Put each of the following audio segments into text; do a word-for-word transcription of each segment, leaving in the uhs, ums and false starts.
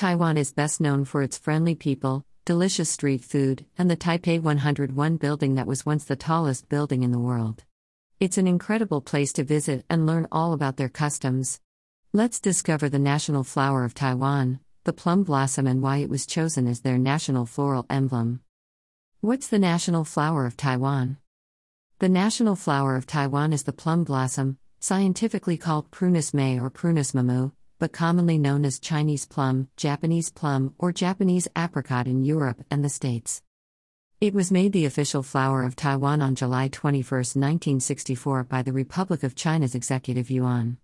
Taiwan is best known for its friendly people, delicious street food, and the Taipei one oh one building that was once the tallest building in the world. It's an incredible place to visit and learn all about their customs. Let's discover the national flower of Taiwan, the plum blossom, and why it was chosen as their national floral emblem. What's the national flower of Taiwan? The national flower of Taiwan is the plum blossom, scientifically called Prunus May or Prunus Mamu, but commonly known as Chinese plum, Japanese plum, or Japanese apricot in Europe and the States. It was made the official flower of Taiwan on July twenty-first, nineteen sixty-four by the Republic of China's Executive Yuan.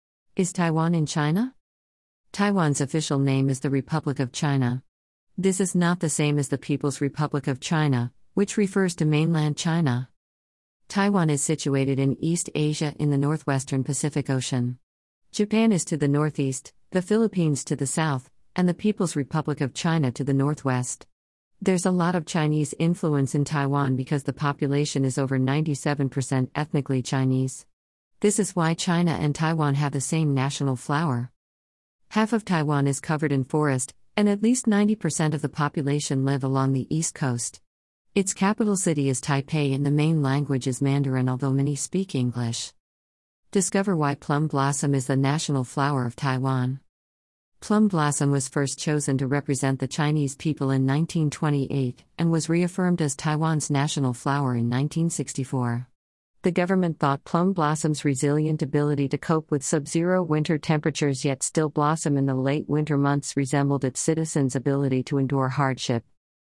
Is Taiwan in China? Taiwan's official name is the Republic of China. This is not the same as the People's Republic of China, which refers to mainland China. Taiwan is situated in East Asia in the northwestern Pacific Ocean. Japan is to the northeast, the Philippines to the south, and the People's Republic of China to the northwest. There's a lot of Chinese influence in Taiwan because the population is over ninety-seven percent ethnically Chinese. This is why China and Taiwan have the same national flower. Half of Taiwan is covered in forest, and at least ninety percent of the population live along the east coast. Its capital city is Taipei and the main language is Mandarin, although many speak English. Discover why plum blossom is the national flower of Taiwan. Plum blossom was first chosen to represent the Chinese people in nineteen twenty-eight and was reaffirmed as Taiwan's national flower in nineteen sixty-four. The government thought plum blossom's resilient ability to cope with sub-zero winter temperatures yet still blossom in the late winter months resembled its citizens' ability to endure hardship.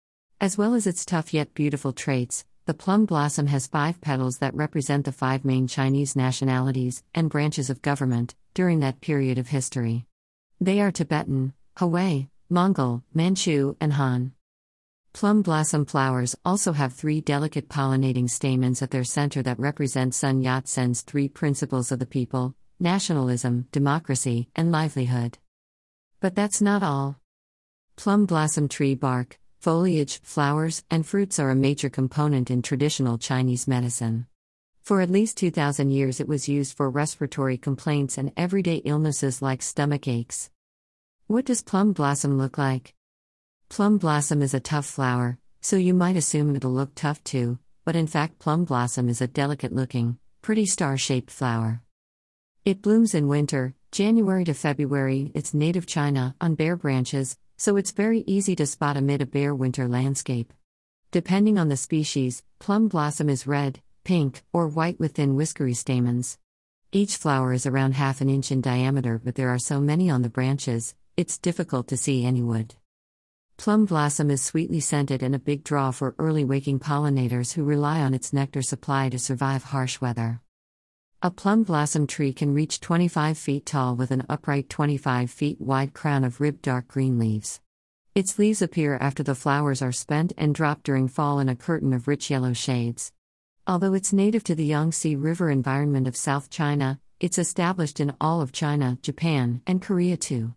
As well as its tough yet beautiful traits, the plum blossom has five petals that represent the five main Chinese nationalities and branches of government during that period of history. They are Tibetan, Hui, Mongol, Manchu, and Han. Plum blossom flowers also have three delicate pollinating stamens at their center that represent Sun Yat-sen's three principles of the people: nationalism, democracy, and livelihood. But that's not all. Plum blossom tree bark, foliage, flowers, and fruits are a major component in traditional Chinese medicine. For at least two thousand years it was used for respiratory complaints and everyday illnesses like stomach aches. What does plum blossom look like? Plum blossom is a tough flower, so you might assume it'll look tough too, but in fact plum blossom is a delicate-looking, pretty star-shaped flower. It blooms in winter, January to February. It's native China, on bare branches, so it's very easy to spot amid a bare winter landscape. Depending on the species, plum blossom is red, pink, or white with thin whiskery stamens. Each flower is around half an inch in diameter, but there are so many on the branches, it's difficult to see any wood. Plum blossom is sweetly scented and a big draw for early waking pollinators who rely on its nectar supply to survive harsh weather. A plum blossom tree can reach twenty-five feet tall with an upright twenty-five feet wide crown of ribbed dark green leaves. Its leaves appear after the flowers are spent and drop during fall in a curtain of rich yellow shades. Although it's native to the Yangtze River environment of South China, it's established in all of China, Japan, and Korea too.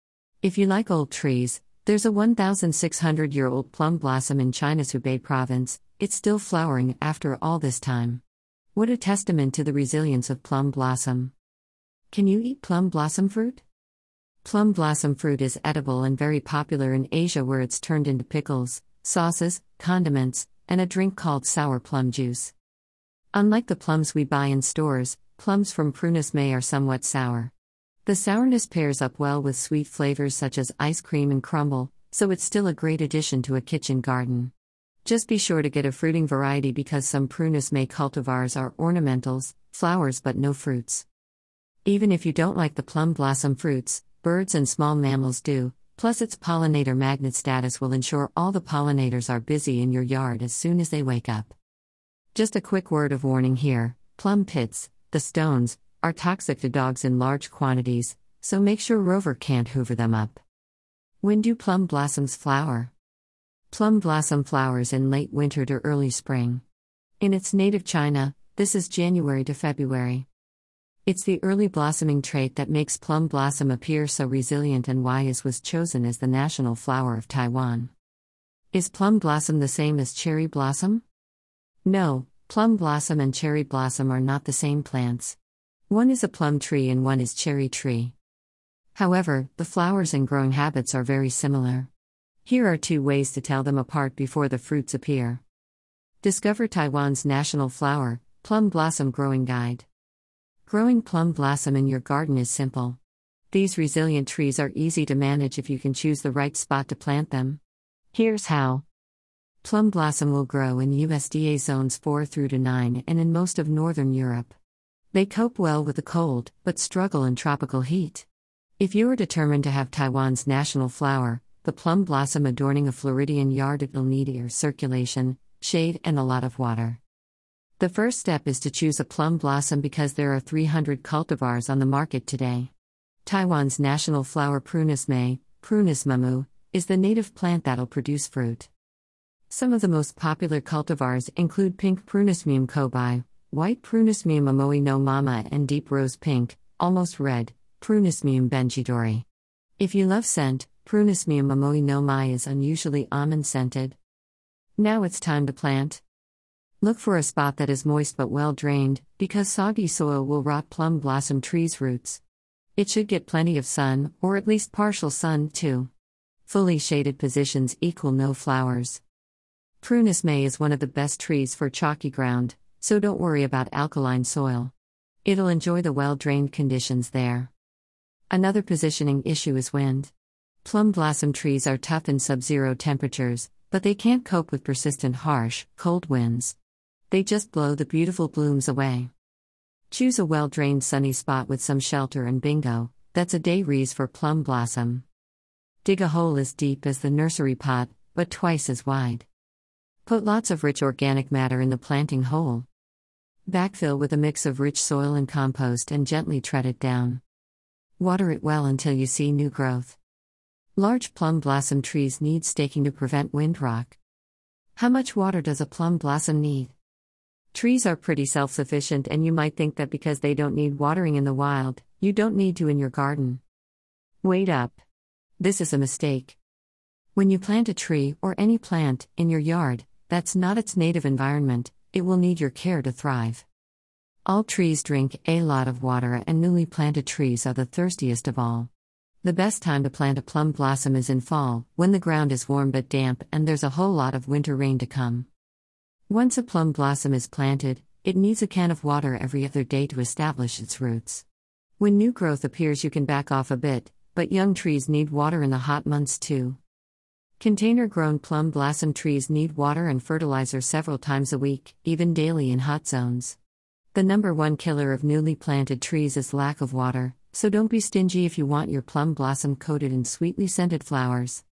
If you like old trees, there's a one thousand six hundred year old plum blossom in China's Hubei province. It's still flowering after all this time. What a testament to the resilience of plum blossom. Can you eat plum blossom fruit? Plum blossom fruit is edible and very popular in Asia, where it's turned into pickles, sauces, condiments, and a drink called sour plum juice. Unlike the plums we buy in stores, plums from Prunus May are somewhat sour. The sourness pairs up well with sweet flavors such as ice cream and crumble, so it's still a great addition to a kitchen garden. Just be sure to get a fruiting variety because some Prunus May cultivars are ornamentals, flowers but no fruits. Even if you don't like the plum blossom fruits, birds and small mammals do, plus its pollinator magnet status will ensure all the pollinators are busy in your yard as soon as they wake up. Just a quick word of warning here: plum pits, the stones, are toxic to dogs in large quantities, so make sure Rover can't hoover them up. When do plum blossoms flower? Plum blossom flowers in late winter to early spring. In its native China, this is January to February. It's the early blossoming trait that makes plum blossom appear so resilient and why it was chosen as the national flower of Taiwan. Is plum blossom the same as cherry blossom? No, plum blossom and cherry blossom are not the same plants. One is a plum tree and one is cherry tree. However, the flowers and growing habits are very similar. Here are two ways to tell them apart before the fruits appear. Discover Taiwan's national flower, Plum Blossom Growing Guide. Growing plum blossom in your garden is simple. These resilient trees are easy to manage if you can choose the right spot to plant them. Here's how. Plum blossom will grow in U S D A zones four through to nine and in most of northern Europe. They cope well with the cold, but struggle in tropical heat. If you are determined to have Taiwan's national flower, the plum blossom adorning a Floridian yard, it will need air circulation, shade, and a lot of water. The first step is to choose a plum blossom because there are three hundred cultivars on the market today. Taiwan's national flower Prunus May, Prunus mamu, is the native plant that'll produce fruit. Some of the most popular cultivars include pink Prunus Mume Kobai, white Prunus Mume Amoe no Mama, and deep rose pink, almost red, Prunus Mume Benjidori. If you love scent, Prunus Mume Amoe no Mai is unusually almond scented. Now it's time to plant. Look for a spot that is moist but well drained, because soggy soil will rot plum blossom trees' roots. It should get plenty of sun, or at least partial sun, too. Fully shaded positions equal no flowers. Prunus May is one of the best trees for chalky ground, so don't worry about alkaline soil. It'll enjoy the well-drained conditions there. Another positioning issue is wind. Plum blossom trees are tough in sub-zero temperatures, but they can't cope with persistent harsh, cold winds. They just blow the beautiful blooms away. Choose a well-drained sunny spot with some shelter and bingo, that's a day breeze for plum blossom. Dig a hole as deep as the nursery pot, but twice as wide. Put lots of rich organic matter in the planting hole. Backfill with a mix of rich soil and compost and gently tread it down. Water it well until you see new growth. Large plum blossom trees need staking to prevent windrock. How much water does a plum blossom need? Trees are pretty self-sufficient, and you might think that because they don't need watering in the wild, you don't need to in your garden. Wait up. This is a mistake. When you plant a tree, or any plant, in your yard, that's not its native environment, it will need your care to thrive. All trees drink a lot of water, and newly planted trees are the thirstiest of all. The best time to plant a plum blossom is in fall, when the ground is warm but damp and there's a whole lot of winter rain to come. Once a plum blossom is planted, it needs a can of water every other day to establish its roots. When new growth appears, you can back off a bit, but young trees need water in the hot months too. Container-grown plum blossom trees need water and fertilizer several times a week, even daily in hot zones. The number one killer of newly planted trees is lack of water, so don't be stingy if you want your plum blossom coated in sweetly scented flowers.